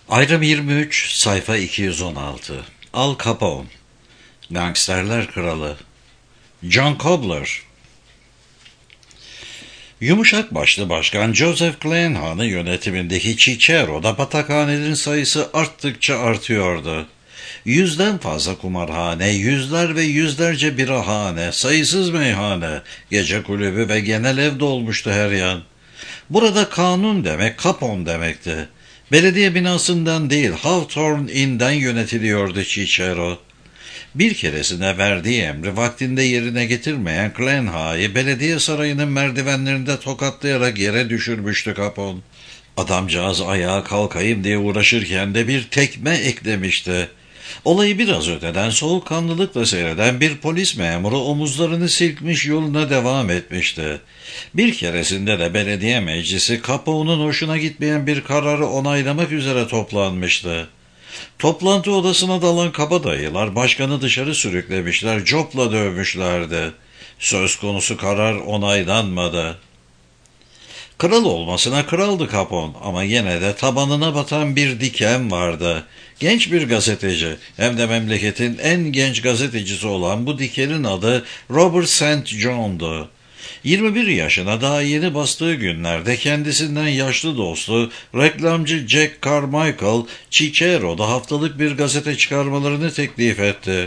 Ayrım 23, sayfa 216. Al Capone, Gangsterler Kralı, John Cobbler. Yumuşak başlı başkan Joseph Glenhan'ın yönetimindeki Cicero'da batakhanelerin sayısı arttıkça artıyordu. Yüzden fazla kumarhane, yüzler ve yüzlerce birahane, sayısız meyhane, gece kulübü ve genel ev dolmuştu her yan. Burada kanun demek Capone demekti. Belediye binasından değil Hawthorne Inn'den yönetiliyordu Cicero. Bir keresinde verdiği emri vaktinde yerine getirmeyen Glenha'yı belediye sarayının merdivenlerinde tokatlayarak yere düşürmüştü Capone. Adamcağız ayağa kalkayım diye uğraşırken de bir tekme eklemişti. Olayı biraz öteden soğukkanlılıkla seyreden bir polis memuru omuzlarını silkmiş yoluna devam etmişti. Bir keresinde de belediye meclisi Capone'un hoşuna gitmeyen bir kararı onaylamak üzere toplanmıştı. Toplantı odasına dalan kabadayılar başkanı dışarı sürüklemişler, copla dövmüşlerdi. Söz konusu karar onaylanmadı. Kral olmasına kraldı Capone ama yine de tabanına batan bir diken vardı. Genç bir gazeteci, hem de memleketin en genç gazetecisi olan bu dikenin adı Robert St. John'du. 21 yaşına daha yeni bastığı günlerde kendisinden yaşlı dostu reklamcı Jack Carmichael, Cicero'da haftalık bir gazete çıkarmalarını teklif etti.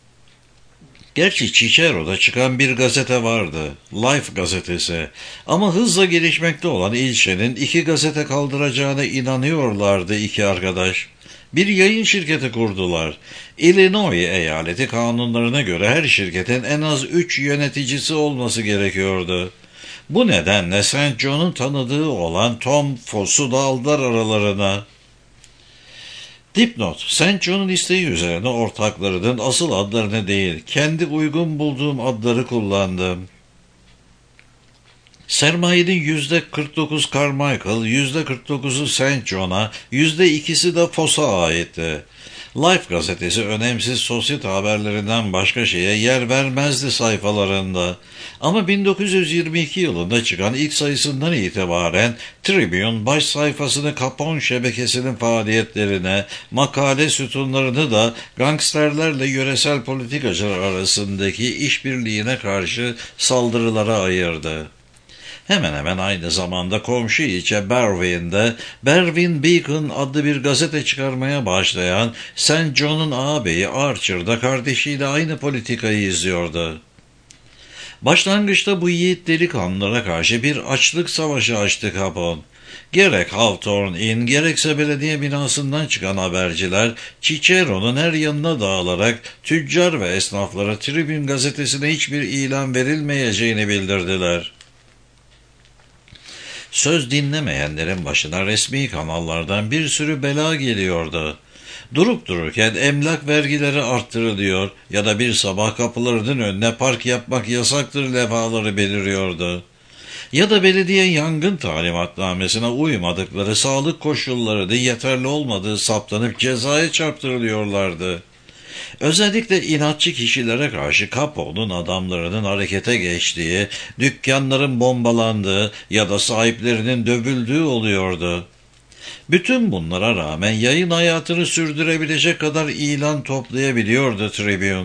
Gerçi Cicero'da çıkan bir gazete vardı, Life gazetesi. Ama hızla gelişmekte olan ilçenin 2 gazete kaldıracağına inanıyorlardı iki arkadaş. Bir yayın şirketi kurdular. Illinois eyaleti kanunlarına göre her şirketin en az 3 yöneticisi olması gerekiyordu. Bu nedenle St. John'un tanıdığı olan Tom Foss'u da aldılar aralarına. Dipnot, St. John'un isteği üzerine ortaklarının asıl adlarını değil, kendi uygun bulduğum adları kullandım. Sermayenin %49 Carmichael, %49'u St. John'a, %2'si de Foss'a aitti. Life gazetesi önemsiz sosyete haberlerinden başka şeye yer vermezdi sayfalarında. Ama 1922 yılında çıkan ilk sayısından itibaren Tribune baş sayfasını Capone şebekesinin faaliyetlerine, makale sütunlarını da gangsterlerle yöresel politikacılar arasındaki işbirliğine karşı saldırılara ayırdı. Hemen hemen aynı zamanda komşu ilçe Berwyn'de Berwyn Beacon adlı bir gazete çıkarmaya başlayan St. John'un ağabeyi Archer da kardeşiyle aynı politikayı izliyordu. Başlangıçta bu yiğit delikanlılara karşı bir açlık savaşı açtı Capone. Gerek Hawthorne Inn gerekse belediye binasından çıkan haberciler Cicero'nun her yanına dağılarak tüccar ve esnaflara Tribune gazetesine hiçbir ilan verilmeyeceğini bildirdiler. Söz dinlemeyenlerin başına resmi kanallardan bir sürü bela geliyordu. Durup dururken emlak vergileri arttırılıyor ya da bir sabah kapılarının önüne park yapmak yasaktır levhaları beliriyordu. Ya da belediye yangın talimatnamesine uymadıkları sağlık koşulları yeterli olmadığı saptanıp cezaya çarptırılıyorlardı. Özellikle inatçı kişilere karşı Capone'un adamlarının harekete geçtiği, dükkanların bombalandığı ya da sahiplerinin dövüldüğü oluyordu. Bütün bunlara rağmen yayın hayatını sürdürebilecek kadar ilan toplayabiliyordu Tribune.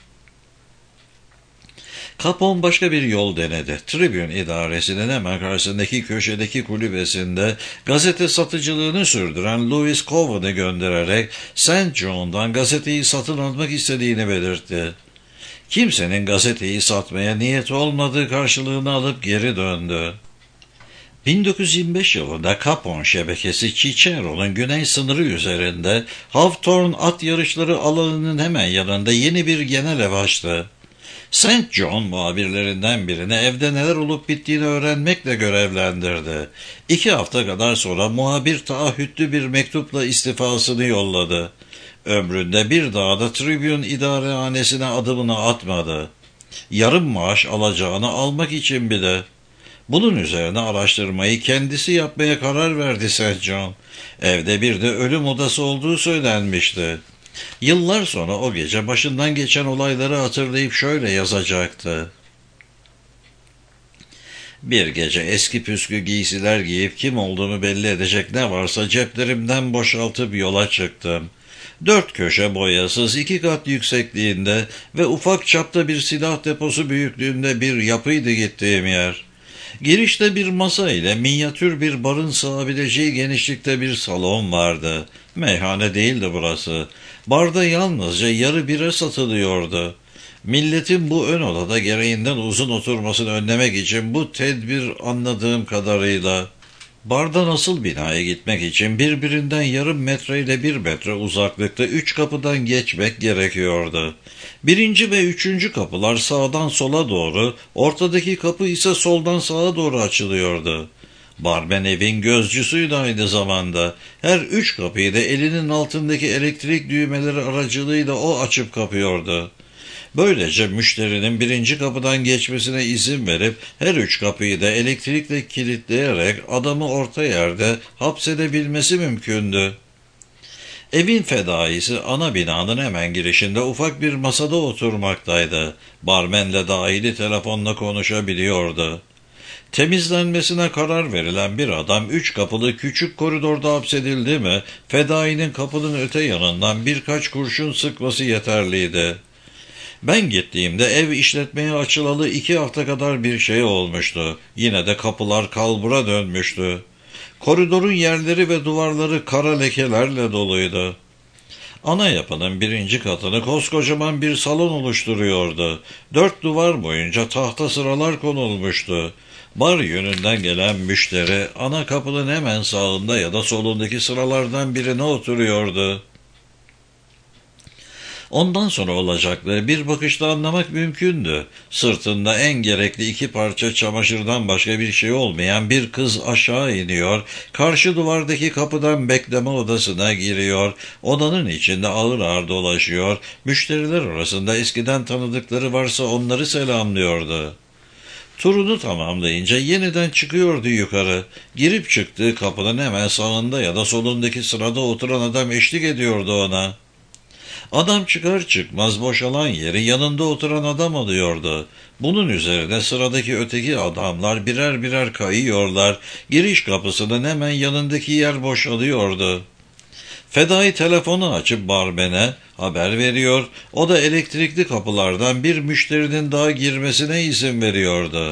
Capone başka bir yol denedi. Tribune idaresinin hemen karşısındaki köşedeki kulübesinde gazete satıcılığını sürdüren Louis Cowan'ı göndererek St. John'dan gazeteyi satın almak istediğini belirtti. Kimsenin gazeteyi satmaya niyet olmadığı karşılığını alıp geri döndü. 1925 yılında Capone şebekesi Cicero'nun güney sınırı üzerinde Hawthorne at yarışları alanının hemen yanında yeni bir genel ev açtı. St. John muhabirlerinden birine evde neler olup bittiğini öğrenmekle görevlendirdi. 2 hafta kadar sonra muhabir taahhütlü bir mektupla istifasını yolladı. Ömründe bir daha da Tribune idarehanesine adımını atmadı. Yarım maaş alacağını almak için bile. Bunun üzerine araştırmayı kendisi yapmaya karar verdi St. John. Evde bir de ölüm odası olduğu söylenmişti. Yıllar sonra o gece başından geçen olayları hatırlayıp şöyle yazacaktı. Bir gece eski püskü giysiler giyip kim olduğumu belli edecek ne varsa ceplerimden boşaltıp yola çıktım. 4 köşe boyasız, 2 kat yüksekliğinde ve ufak çapta bir silah deposu büyüklüğünde bir yapıydı gittiğim yer. Girişte bir masa ile minyatür bir barın sığabileceği genişlikte bir salon vardı. Meyhane değildi burası. Barda yalnızca yarı bira satılıyordu. Milletin bu ön odada gereğinden uzun oturmasını önlemek için bu tedbir anladığım kadarıyla. Bardan asıl binaya gitmek için birbirinden yarım metre ile 1 metre uzaklıkta 3 kapıdan geçmek gerekiyordu. 1. ve 3. kapılar sağdan sola doğru, ortadaki kapı ise soldan sağa doğru açılıyordu. Barmen evin gözcüsüydü aynı zamanda. Her 3 kapıyı da elinin altındaki elektrik düğmeleri aracılığıyla o açıp kapıyordu. Böylece müşterinin 1. kapıdan geçmesine izin verip her 3 kapıyı da elektrikle kilitleyerek adamı orta yerde hapsedebilmesi mümkündü. Evin fedaisi ana binanın hemen girişinde ufak bir masada oturmaktaydı. Barmenle dahili telefonla konuşabiliyordu. Temizlenmesine karar verilen bir adam 3 kapılı küçük koridorda hapsedildi mi, fedainin kapının öte yanından birkaç kurşun sıkması yeterliydi. Ben gittiğimde ev işletmeye açılalı 2 hafta kadar bir şey olmuştu. Yine de kapılar kalbura dönmüştü. Koridorun yerleri ve duvarları kara lekelerle doluydu. Ana yapının 1. katını koskocaman bir salon oluşturuyordu. 4 duvar boyunca tahta sıralar konulmuştu. Bar yönünden gelen müşteri ana kapının hemen sağında ya da solundaki sıralardan birine oturuyordu. Ondan sonra olacakları bir bakışta anlamak mümkündü. Sırtında en gerekli 2 parça çamaşırdan başka bir şey olmayan bir kız aşağı iniyor, karşı duvardaki kapıdan bekleme odasına giriyor, odanın içinde ağır ağır dolaşıyor, müşteriler arasında eskiden tanıdıkları varsa onları selamlıyordu. Turunu tamamlayınca yeniden çıkıyordu yukarı. Girip çıktığı kapının hemen sağında ya da solundaki sırada oturan adam eşlik ediyordu ona. Adam çıkar çıkmaz boşalan yeri yanında oturan adam alıyordu. Bunun üzerine sıradaki öteki adamlar birer birer kayıyorlar. Giriş kapısının hemen yanındaki yer boşalıyordu. Fedai telefonu açıp barmene haber veriyor, o da elektrikli kapılardan bir müşterinin daha girmesine izin veriyordu.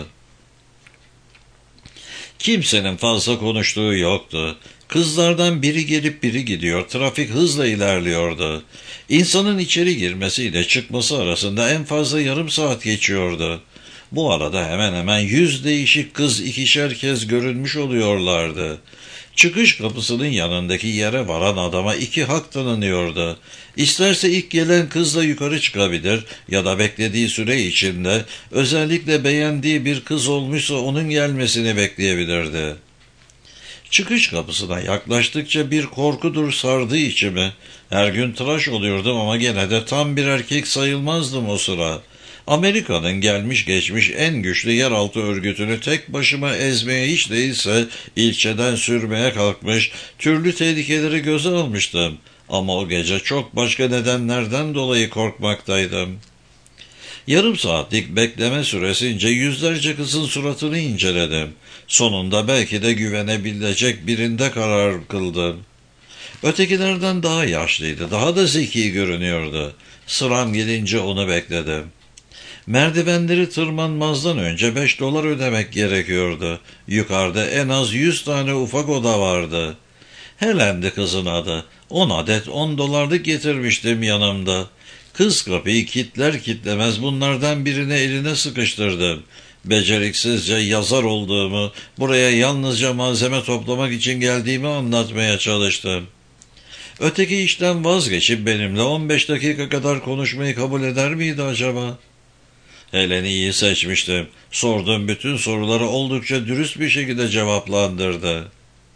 Kimsenin fazla konuştuğu yoktu. Kızlardan biri gelip biri gidiyor, trafik hızla ilerliyordu. İnsanın içeri girmesiyle çıkması arasında en fazla yarım saat geçiyordu. Bu arada hemen hemen 100 değişik kız 2'şer kez görünmüş oluyorlardı. Çıkış kapısının yanındaki yere varan adama 2 hak tanınıyordu. İsterse ilk gelen kızla yukarı çıkabilir ya da beklediği süre içinde özellikle beğendiği bir kız olmuşsa onun gelmesini bekleyebilirdi. Çıkış kapısına yaklaştıkça bir korkudur sardı içimi. Her gün tıraş oluyordum ama gene de tam bir erkek sayılmazdım o sıra. Amerika'nın gelmiş geçmiş en güçlü yeraltı örgütünü tek başıma ezmeye hiç değilse ilçeden sürmeye kalkmış, türlü tehlikeleri göze almıştım. Ama o gece çok başka nedenlerden dolayı korkmaktaydım. Yarım saatlik bekleme süresince yüzlerce kızın suratını inceledim. Sonunda belki de güvenebilecek birinde karar kıldım. Ötekilerden daha yaşlıydı, daha da zeki görünüyordu. Sıram gelince onu bekledim. Merdivenleri tırmanmazdan önce $5 ödemek gerekiyordu. Yukarıda en az 100 tane ufak oda vardı. Helen'di kızın adı. 10 adet $10'lık getirmiştim yanımda. Kız kapıyı kitler kitlemez bunlardan birini eline sıkıştırdım. Beceriksizce yazar olduğumu, buraya yalnızca malzeme toplamak için geldiğimi anlatmaya çalıştım. Öteki işten vazgeçip benimle 15 dakika kadar konuşmayı kabul eder miydi acaba? Helen'i iyi seçmiştim. Sorduğum bütün soruları oldukça dürüst bir şekilde cevaplandırdı.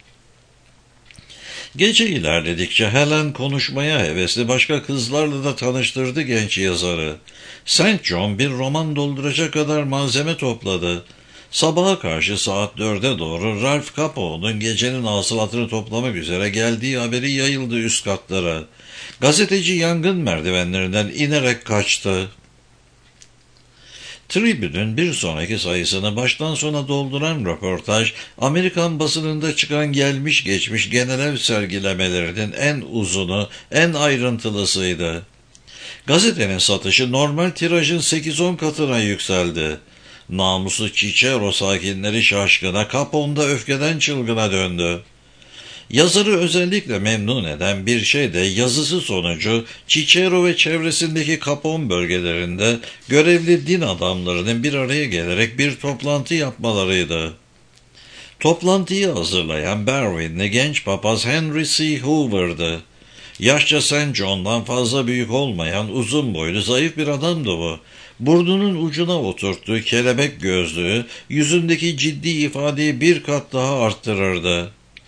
Gece ilerledikçe Helen konuşmaya hevesli başka kızlarla da tanıştırdı genç yazarı. St. John bir roman dolduracak kadar malzeme topladı. Sabaha karşı saat 4'e doğru Ralph Capo'nun gecenin hasılatını toplamak üzere geldiği haberi yayıldı üst katlara. Gazeteci yangın merdivenlerinden inerek kaçtı. Tribune'ün bir sonraki sayısını baştan sona dolduran röportaj, Amerikan basınında çıkan gelmiş geçmiş genel ev sergilemelerinin en uzunu, en ayrıntılısıydı. Gazetenin satışı normal tirajın 8-10 katına yükseldi. Namuslu Cicero sakinleri şaşkına, Capone'da öfkeden çılgına döndü. Yazarı özellikle memnun eden bir şey de yazısı sonucu Cicero ve çevresindeki Capone bölgelerinde görevli din adamlarının bir araya gelerek bir toplantı yapmalarıydı. Toplantıyı hazırlayan Berwin'li genç papaz Henry C. Hoover'dı. Yaşça St. John'dan fazla büyük olmayan uzun boylu zayıf bir adamdı bu. Burnunun ucuna oturttuğu kelebek gözlüğü yüzündeki ciddi ifadeyi bir kat daha arttırırdı.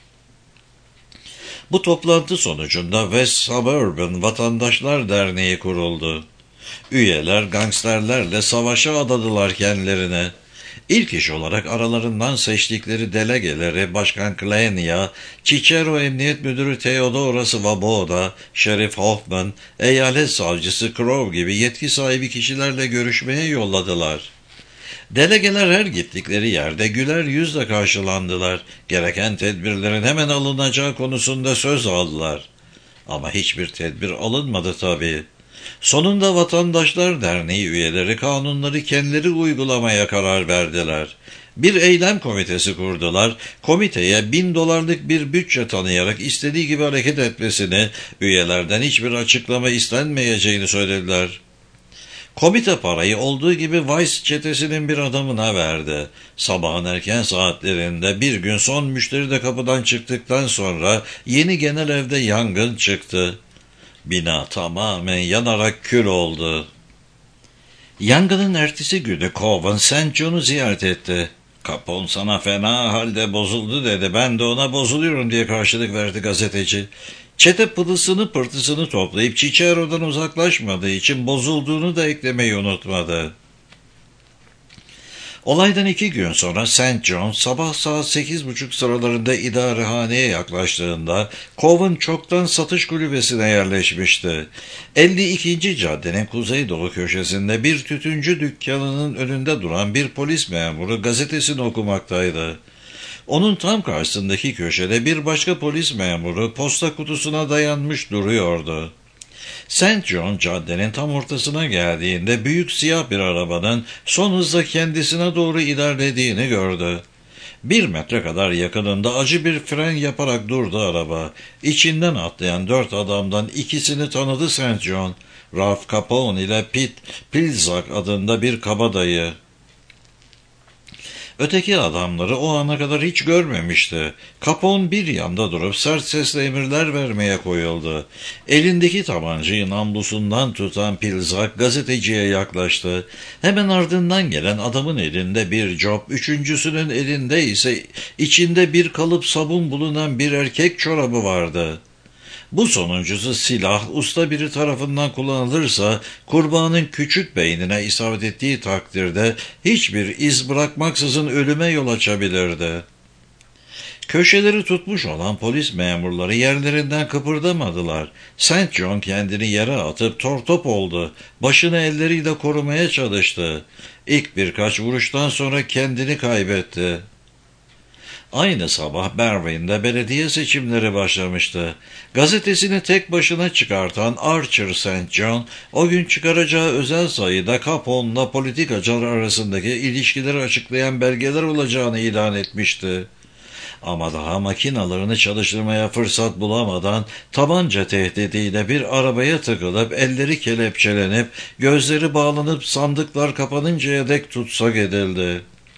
Bu toplantı sonucunda West Suburban Vatandaşlar Derneği kuruldu. Üyeler gangsterlerle savaşa adadılar kendilerine. İlk iş olarak aralarından seçtikleri delegeleri Başkan Klenia, Cicero Emniyet Müdürü Theodora Svoboda, Şerif Hoffman, Eyalet Savcısı Crow gibi yetki sahibi kişilerle görüşmeye yolladılar. Delegeler her gittikleri yerde güler yüzle karşılandılar. Gereken tedbirlerin hemen alınacağı konusunda söz aldılar. Ama hiçbir tedbir alınmadı tabii. Sonunda Vatandaşlar Derneği üyeleri kanunları kendileri uygulamaya karar verdiler. Bir eylem komitesi kurdular. Komiteye $1000 bir bütçe tanıyarak istediği gibi hareket etmesini, üyelerden hiçbir açıklama istenmeyeceğini söylediler. Komite parayı olduğu gibi Vice çetesinin bir adamına verdi. Sabahın erken saatlerinde bir gün son müşteri de kapıdan çıktıktan sonra yeni genel evde yangın çıktı. Bina tamamen yanarak kül oldu. Yangının ertesi günü Cowan St. John'u ziyaret etti. Capone sana fena halde bozuldu dedi. Ben de ona bozuluyorum diye karşılık verdi gazeteci. Çete pılısını pırtısını toplayıp Cicero'dan uzaklaşmadığı için bozulduğunu da eklemeyi unutmadı. Olaydan 2 gün sonra St. John sabah saat 8:30 sıralarında idarehaneye yaklaştığında Cowan çoktan satış kulübesine yerleşmişti. 52. caddenin kuzeydoğu köşesinde bir tütüncü dükkanının önünde duran bir polis memuru gazetesini okumaktaydı. Onun tam karşısındaki köşede bir başka polis memuru posta kutusuna dayanmış duruyordu. St. John caddenin tam ortasına geldiğinde büyük siyah bir arabanın son hızla kendisine doğru ilerlediğini gördü. 1 metre kadar yakınında acı bir fren yaparak durdu araba. İçinden atlayan 4 adamdan ikisini tanıdı St. John. Ralph Capone ile Pete Pilzak adında bir kabadayı. Öteki adamları o ana kadar hiç görmemişti. Capone bir yanda durup sert sesle emirler vermeye koyuldu. Elindeki tabancayı namlusundan tutan Pilzak gazeteciye yaklaştı. Hemen ardından gelen adamın elinde bir cop, üçüncüsünün elinde ise içinde bir kalıp sabun bulunan bir erkek çorabı vardı. Bu sonuncusu silah usta biri tarafından kullanılırsa kurbanın küçük beynine isabet ettiği takdirde hiçbir iz bırakmaksızın ölüme yol açabilirdi. Köşeleri tutmuş olan polis memurları yerlerinden kıpırdamadılar. St. John kendini yere atıp tortop oldu. Başını elleriyle korumaya çalıştı. İlk birkaç vuruştan sonra kendini kaybetti. Aynı sabah Berwyn'de belediye seçimleri başlamıştı. Gazetesini tek başına çıkartan Archer St. John, o gün çıkaracağı özel sayıda Capone'la politikacılar arasındaki ilişkileri açıklayan belgeler olacağını ilan etmişti. Ama daha makinalarını çalıştırmaya fırsat bulamadan tabanca tehdidiyle bir arabaya tıkılıp elleri kelepçelenip gözleri bağlanıp sandıklar kapanıncaya dek tutsak edildi.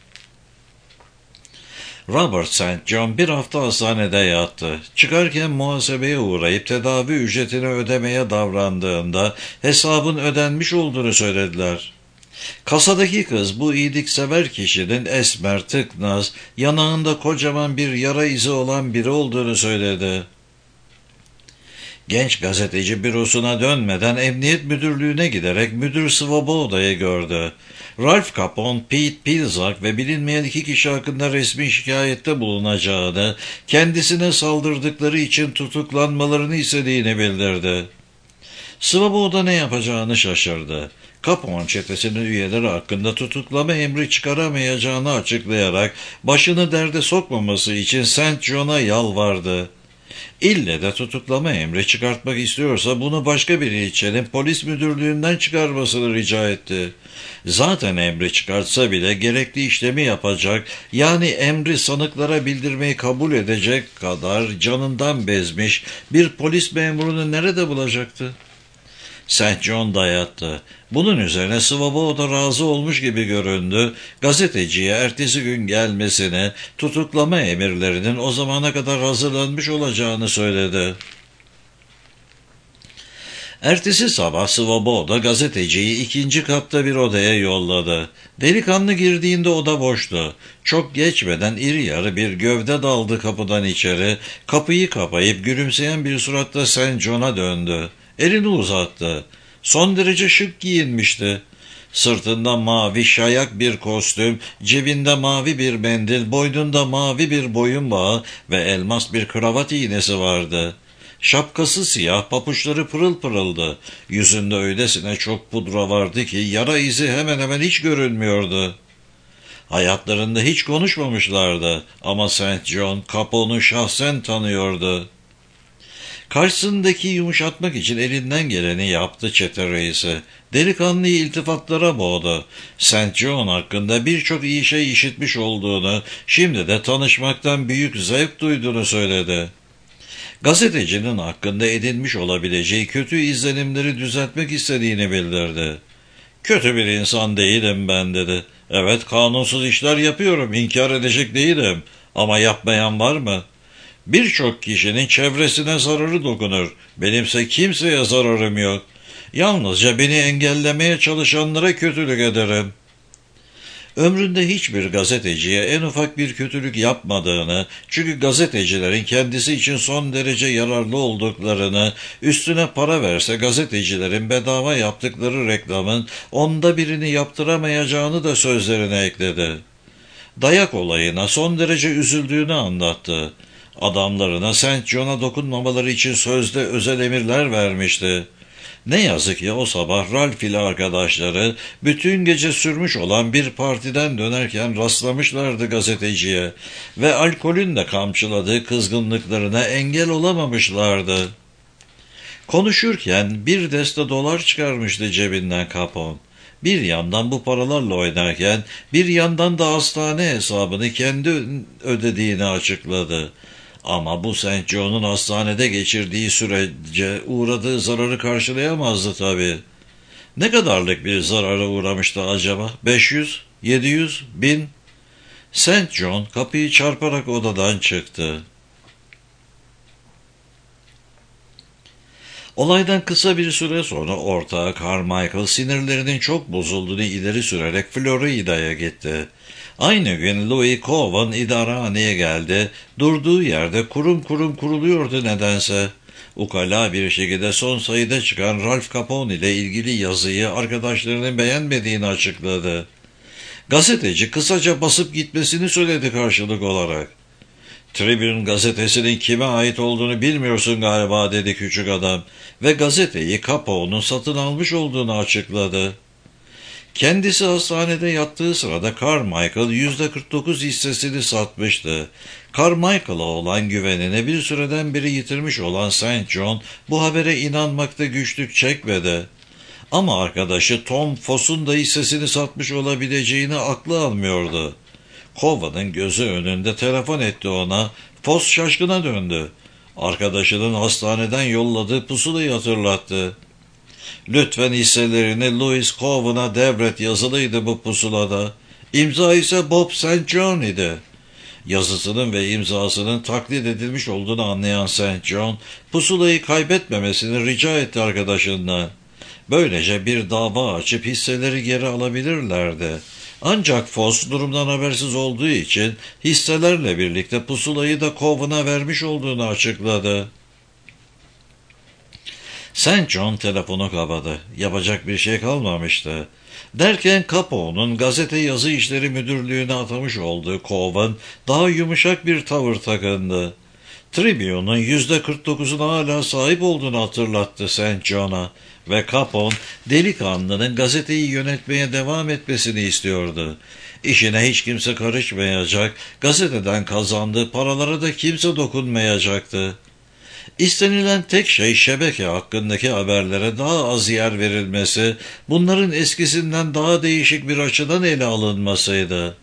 Robert St. John bir hafta hastanede yattı. Çıkarken muhasebeye uğrayıp tedavi ücretini ödemeye davrandığında hesabın ödenmiş olduğunu söylediler. Kasadaki kız bu iyiliksever kişinin esmer, tıknaz, yanağında kocaman bir yara izi olan biri olduğunu söyledi. Genç gazeteci bürosuna dönmeden emniyet müdürlüğüne giderek müdür Svoboda'yı gördü. Ralph Capone, Pete Pilzak ve bilinmeyen 2 kişi hakkında resmi şikayette bulunacağını, kendisine saldırdıkları için tutuklanmalarını istediğini bildirdi. Svoboda ne yapacağını şaşırdı. Capone çetesinin üyeleri hakkında tutuklama emri çıkaramayacağını açıklayarak başını derde sokmaması için St. John'a yalvardı. İlle de tutuklama emri çıkartmak istiyorsa bunu başka bir ilçenin polis müdürlüğünden çıkarmasını rica etti. Zaten emri çıkartsa bile gerekli işlemi yapacak, yani emri sanıklara bildirmeyi kabul edecek kadar canından bezmiş bir polis memurunu nerede bulacaktı? St. John dayattı. Bunun üzerine Svoboda razı olmuş gibi göründü. Gazeteciye ertesi gün gelmesini, tutuklama emirlerinin o zamana kadar hazırlanmış olacağını söyledi. Ertesi sabah Svoboda gazeteciyi ikinci katta bir odaya yolladı. Delikanlı girdiğinde oda boştu. Çok geçmeden iri yarı bir gövde daldı kapıdan içeri. Kapıyı kapayıp gülümseyen bir suratla St. John'a döndü. Elini uzattı. Son derece şık giyinmişti. Sırtında mavi şayak bir kostüm, cebinde mavi bir mendil, boynunda mavi bir boyun bağı ve elmas bir kravat iğnesi vardı. Şapkası siyah, papuçları pırıl pırıldı. Yüzünde öylesine çok pudra vardı ki yara izi hemen hemen hiç görünmüyordu. Hayatlarında hiç konuşmamışlardı ama St. John Capone'u şahsen tanıyordu. Karşısındaki yumuşatmak için elinden geleni yaptı çete reisi. Delikanlıyı iltifatlara boğdu. St. John hakkında birçok iyi şey işitmiş olduğunu, şimdi de tanışmaktan büyük zevk duyduğunu söyledi. Gazetecinin hakkında edinmiş olabileceği kötü izlenimleri düzeltmek istediğini bildirdi. "Kötü bir insan değilim ben," dedi. "Evet, kanunsuz işler yapıyorum, inkar edecek değilim. Ama yapmayan var mı? Birçok kişinin çevresine zararı dokunur. Benimse kimseye zararım yok. Yalnızca beni engellemeye çalışanlara kötülük ederim." Ömründe hiçbir gazeteciye en ufak bir kötülük yapmadığını, çünkü gazetecilerin kendisi için son derece yararlı olduklarını, üstüne para verse gazetecilerin bedava yaptıkları reklamın onda birini yaptıramayacağını da sözlerine ekledi. Dayak olayına son derece üzüldüğünü anlattı. Adamlarına St. John'a dokunmamaları için sözde özel emirler vermişti. Ne yazık ki o sabah Ralph ile arkadaşları bütün gece sürmüş olan bir partiden dönerken rastlamışlardı gazeteciye ve alkolün de kamçıladığı kızgınlıklarına engel olamamışlardı. Konuşurken bir deste dolar çıkarmıştı cebinden Capone. Bir yandan bu paralarla oynarken bir yandan da hastane hesabını kendi ödediğini açıkladı. Ama bu St. John'un hastanede geçirdiği sürece uğradığı zararı karşılayamazdı tabii. Ne kadarlık bir zarara uğramıştı acaba? 500, 700, 1000? St. John kapıyı çarparak odadan çıktı. Olaydan kısa bir süre sonra ortağı Carmichael sinirlerinin çok bozulduğunu ileri sürerek Florida'ya gitti. Aynı gün Louis Cowan idarehaneye geldi. Durduğu yerde kurum kurum kuruluyordu nedense. Ukala bir şekilde son sayıda çıkan Ralph Capone ile ilgili yazıyı arkadaşlarının beğenmediğini açıkladı. Gazeteci kısaca basıp gitmesini söyledi karşılık olarak. "Tribune gazetesinin kime ait olduğunu bilmiyorsun galiba," dedi küçük adam ve gazeteyi Capone'un satın almış olduğunu açıkladı. Kendisi hastanede yattığı sırada Carmichael %49 hissesini satmıştı. Carmichael'a olan güvenini bir süreden beri yitirmiş olan St. John bu habere inanmakta güçlük çekmedi. Ama arkadaşı Tom Foss'un da hissesini satmış olabileceğini aklı almıyordu. Covan'ın gözü önünde telefon etti ona. Foss şaşkına döndü. Arkadaşının hastaneden yolladığı pusulayı hatırlattı. "Lütfen hisselerini Louis Covan'a devret," yazılıydı bu pusulada. İmza ise Bob St. John idi. Yazısının ve imzasının taklit edilmiş olduğunu anlayan St. John, pusulayı kaybetmemesini rica etti arkadaşından. Böylece bir dava açıp hisseleri geri alabilirlerdi. Ancak Foss durumdan habersiz olduğu için hisselerle birlikte pusulayı da Covan'a vermiş olduğunu açıkladı. St. John telefonu kapadı. Yapacak bir şey kalmamıştı. Derken Capone'un gazete yazı işleri müdürlüğüne atamış olduğu Cowan daha yumuşak bir tavır takındı. Tribune'un %49'una hala sahip olduğunu hatırlattı St. John'a ve Capone delikanlının gazeteyi yönetmeye devam etmesini istiyordu. İşine hiç kimse karışmayacak, gazeteden kazandığı paralara da kimse dokunmayacaktı. İstenilen tek şey şebeke hakkındaki haberlere daha az yer verilmesi, bunların eskisinden daha değişik bir açıdan ele alınmasıydı.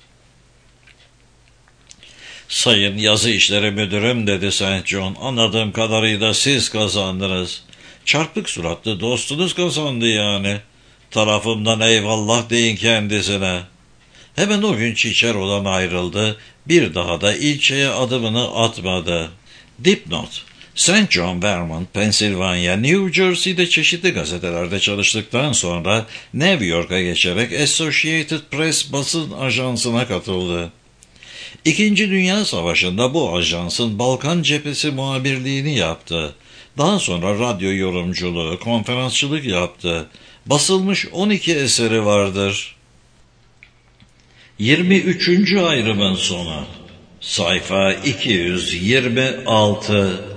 "Sayın Yazı İşleri Müdürüm," dedi St. John, "anladığım kadarıyla siz kazandınız." "Çarpık suratlı dostunuz kazandı yani." "Tarafımdan eyvallah deyin kendisine." Hemen o gün Cicero'dan ayrıldı, bir daha da ilçeye adımını atmadı. Dipnot: St. John Vermont, Pennsylvania, New Jersey'de çeşitli gazetelerde çalıştıktan sonra New York'a geçerek Associated Press basın ajansına katıldı. İkinci Dünya Savaşı'nda bu ajansın Balkan Cephesi muhabirliğini yaptı. Daha sonra radyo yorumculuğu, konferansçılık yaptı. Basılmış 12 eseri vardır. 23. ayrımın sonu. Sayfa 226.